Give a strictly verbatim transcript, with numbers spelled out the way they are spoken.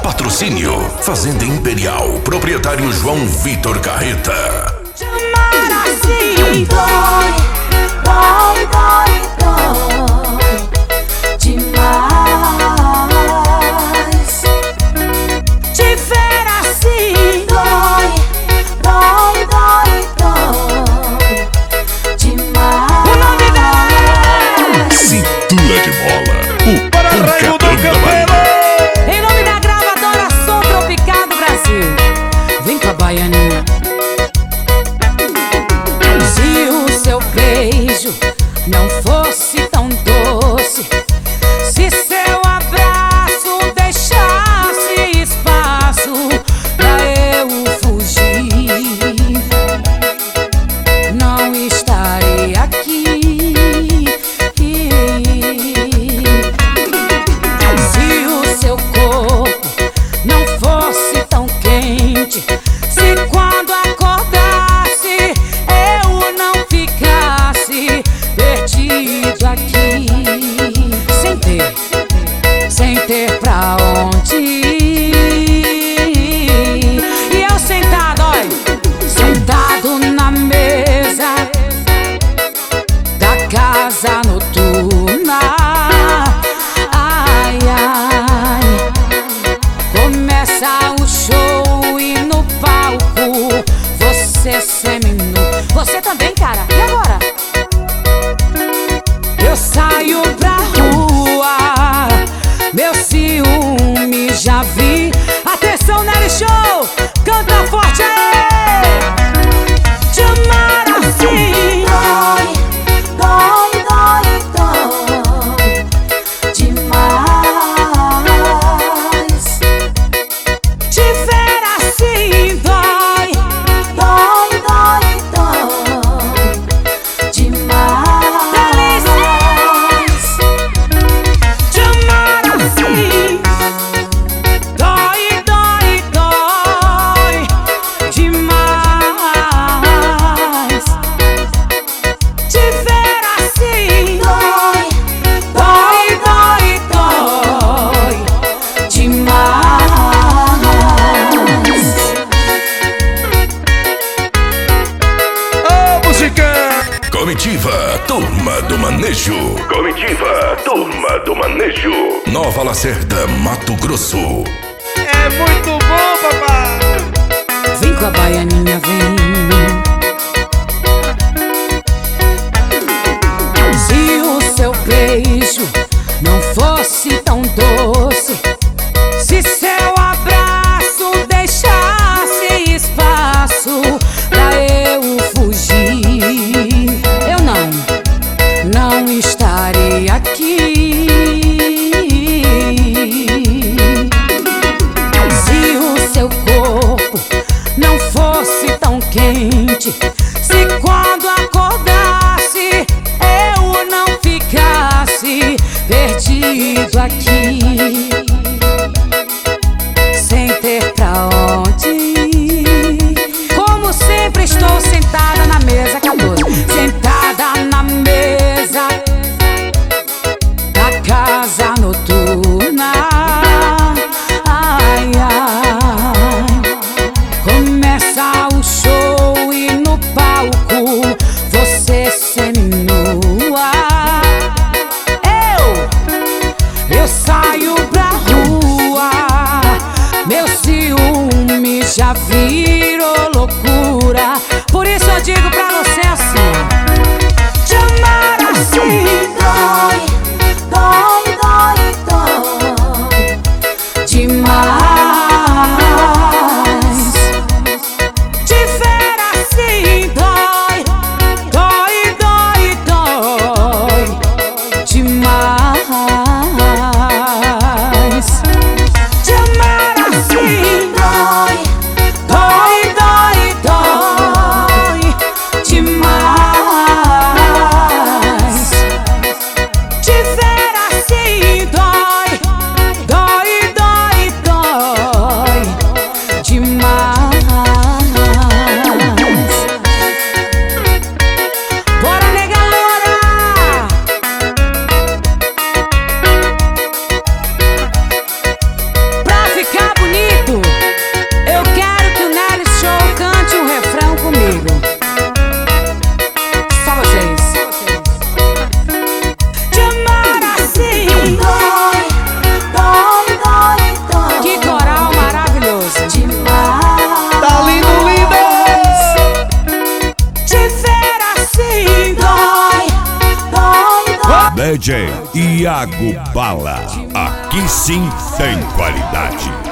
Patrocínio Fazenda Imperial, proprietário João Vitor Carreta. Te amar assim dói, dói, dói, dói demais. Te ver assim dói, dói, dói, dói demais. O nome dela é Cintura de Mola, o Para Raimundo Campeiro. em nome da gravadora Som Tropical do Brasil. Vem com a baianinha. Se o seu beijo não fosse tão doce, se seu abraço deixasse espaço pra eu fugir, não estaria aqui. Se o seu corpo não fosse tão quente, se quando acordasse eu não ficasse perdido aqui, sem ter, sem ter pra onde ir. E eu sentado, olha, sentado na mesa da casa noturna. Ai, ai, começa o show e no palco você seminu. Você também, cara, e agora? Eu saio pra rua, meu ciúme já vi. Atenção, Nelly Show, canta forte aí! Te amar assim dói, dói, dói, dói demais. Te ver assim dói, dói, dói, dói demais. Delícia! Te amar assim dói, dói, dói demais. Te ver assim dói, dói, dói, dói demais. Ô, música. Comitiva Turma do Manejo. Comitiva Turma do Manejo. Nova Lacerda, Mato Grosso. É muito bom, papai. Vem com a baianinha, vem. Se o seu beijo não fosse tão doce, se seu abraço deixasse espaço pra eu fugir, eu não, não estaria aqui. Se o seu corpo não fosse tão quente, se quando acordasse eu não ficasse perdido aqui, sem ter pra onde ir. Como sempre estou sentada na mesa, acabou. Sentada na mesa da casa noturna. Ai, ai, começa o show e no D J Iago Bala. Aqui sim tem qualidade.